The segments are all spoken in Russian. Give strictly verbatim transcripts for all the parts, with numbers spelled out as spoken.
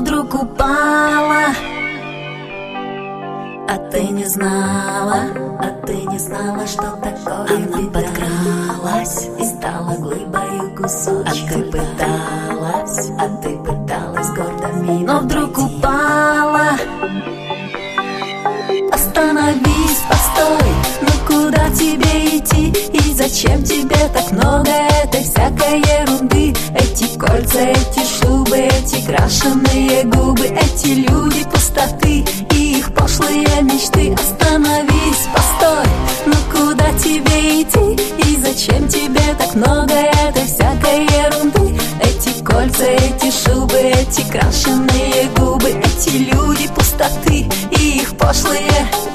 вдруг упала. А ты не знала, а ты не знала, что такое она беда. Подкралась и стала глыбою кусочком. А ты пыталась, а ты пыталась гордо мимо, но вдруг упала. Остановись, постой, ну куда тебе идти? И зачем тебе так много этой всякой ерунды? Эти кольца, эти шубы, эти крашеные губы, эти люди пустоты и их пошлые мечты. Остановись, постой, ну куда тебе идти? И зачем тебе так много этой всякой ерунды? Эти кольца, эти шубы, эти крашеные губы, эти люди пустоты и их пошлые.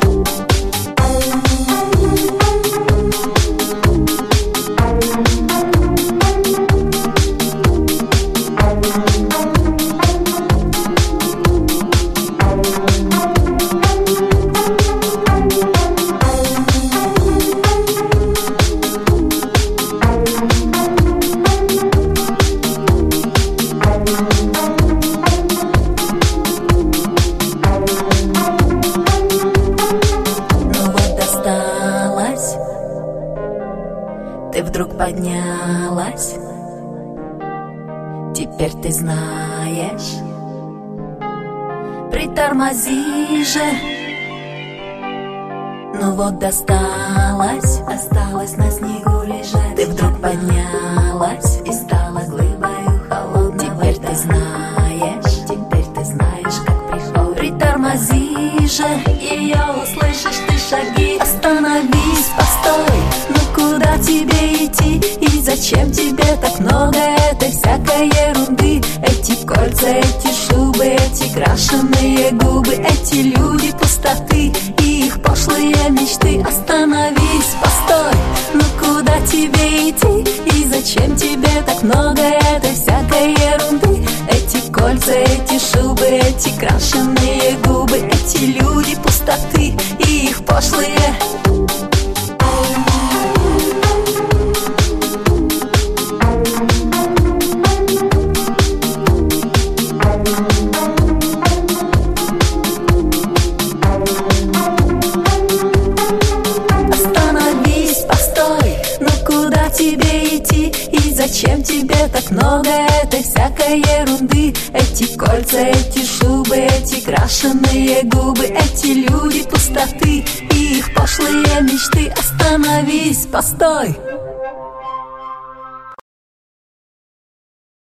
Ты вдруг поднялась, теперь ты знаешь. Притормози же. Ну вот досталась, осталась на снегу лежать. Ты вдруг поднялась и стала глыбою холодного. Теперь ты знаешь, теперь ты знаешь, как приходит. Притормози же, ее услышишь ты шаги. Остановись, постой, ну куда тебе идти? И зачем тебе так много этой всякой ерунды? Эти кольца, эти шубы, эти крашеные губы, эти люди пустоты и их пошлые мечты. Остановись, постой, ну куда тебе идти? И зачем тебе так много этой всякой ерунды? Эти кольца, эти шубы, эти крашеные губы, эти люди пустоты и их пошлые. Тебе идти, и зачем тебе так много этой всякой ерунды? Эти кольца, эти шубы, эти крашеные губы, эти люди пустоты и их пошлые мечты. Остановись, постой.